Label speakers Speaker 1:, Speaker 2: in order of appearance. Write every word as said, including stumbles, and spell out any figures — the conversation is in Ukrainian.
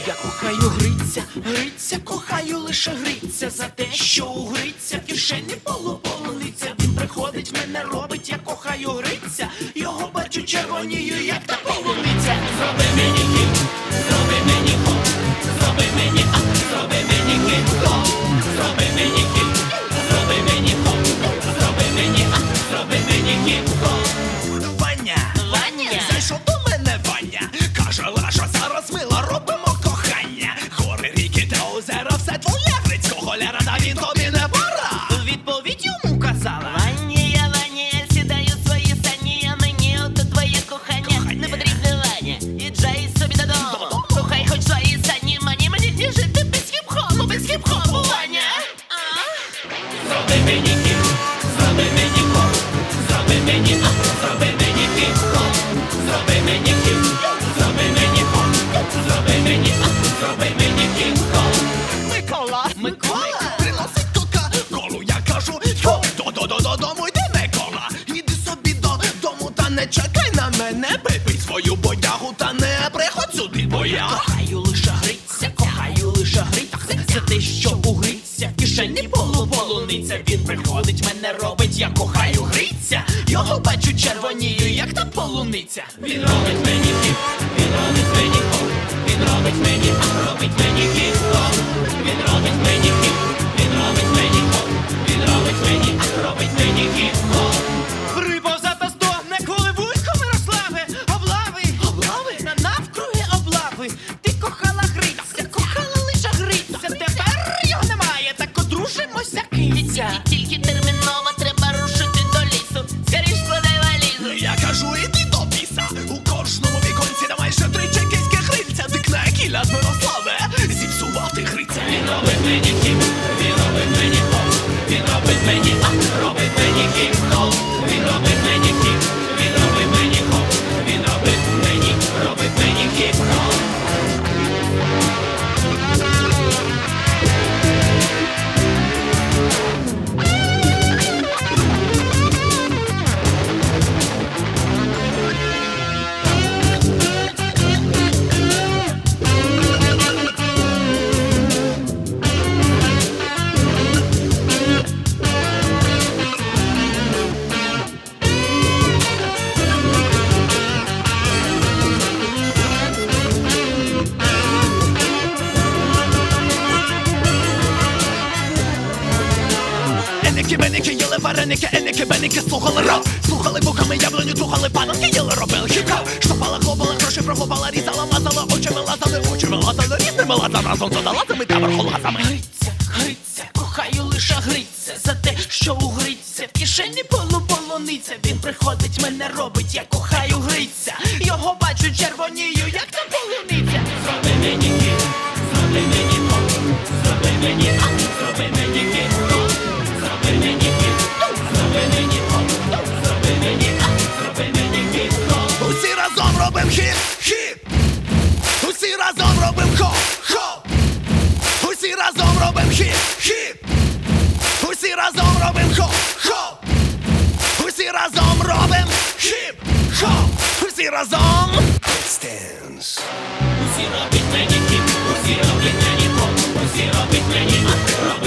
Speaker 1: Я кохаю Гриця, Гриця, кохаю лише Гриця. За те, що у Гриця в кишені полуполуниця. Він приходить, мене робить, я кохаю Гриця. Його бачу червонію, як та полуниця. Зроби мені хіп, зроби мені хоп, зроби мені а, зроби мені хіп-хоп. Зроби мені хіп, зроби мені хоп, зроби мені а, зроби мені хіп-хоп. Ваня,
Speaker 2: Ваня,
Speaker 1: зайшов до мене Ваня. Каже, Лаша, зараз мила робимо кохання. Гори, ріки та озера, все твоє. Грицького ляра, та він тобі не пора. Відповідь йому казала:
Speaker 2: Ваня, я Ваня, я сідаю в свої сані, а мені ото твоє кохання,
Speaker 1: Кохання.
Speaker 2: не потрібне, Ваня, їжджай собі додому. Слухай хоч свої сані, мені мені не жити без хіп-хопу, без хіп-хопу, Ваня. А?
Speaker 1: зроби мені хіп, зроби мені хоп, зроби мені а, зроби мені хіп-хоп. Зроби мені хіп, зроби мені хоп, зроби мені а, зроби мені хіп-хоп. Микола,
Speaker 2: Микола?
Speaker 1: приносить кока-колу, я кажу: йо, до-до-до-додому йди, Микола. Іди собі додому та не чекай на мене. Випий свою бодягу та не приходь сюди, бо я кохаю лише Гриця, кохаю лише Гриця. За те, що у Гриця в кишені полуполуниця. Він приходить, мене робить, я кохаю Гриця. Його бачу червонію, як та полуниця. Він робить мені хіп, він робить мені хоп, він робить мені а, робить мені хіп-хоп. Він робить мені хіп, він робить мені хоп, він робить мені а, робить мені хіп-хоп. Рибозата стогне, коли вуйко Мирославе. Облави, облави, на навкруги облави. Ти кохала Гриця, кохала лише Гриця. Тепер його немає, так одружимося, киця.
Speaker 2: Тільки терміново треба рушити до лісу. Скоріш складай валізу.
Speaker 1: Я кажу, іди до біса. У кожному віконці на майже три чекійських Гриця. Дикне кіля з Мирославе, зіпсувати Гриця. Він робить мені хіп, він робить мені хоп, він робить мені а, робить мені хіп-хоп. Він робить мені хіп, він робить мені хоп, він робить мені, робить мені хіп-хоп. Еники, беники, їли вареники, еники, беники, слухали рок. Слухали вухами яблуню, слухали пананки, їли, робили хіп-хоп. Штопала, хлопала, гроші прохопала, різала, мазала, очі вилазали, очі вилазали, різними лазами, разом з водолазами та верхолазами. Гриця, Гриця, кохаю лише Гриця. За те, що у Гриця в кишені полуполуниця. Він приходить, мене робить, я кохаю Гриця. Його бачу червонію, як та полуниця. Зроби мені хіп, зроби мені хоп, зроби мені а, зроби мені хіп-хоп. Зроби мені хіп, зроби мені хоп, зроби мені а, зроби мені хіп-хоп. Усі разом робим хіп-хіп. Усі разом робим хоп-хоп. Усі разом робим хіп-хіп. Усі разом робим хоп-хоп. Усі разом робим хіп-хоп. Усі разом. Let's dance. Усі робіть мені хіп, усі робіть мені хоп, усі робіть мені а,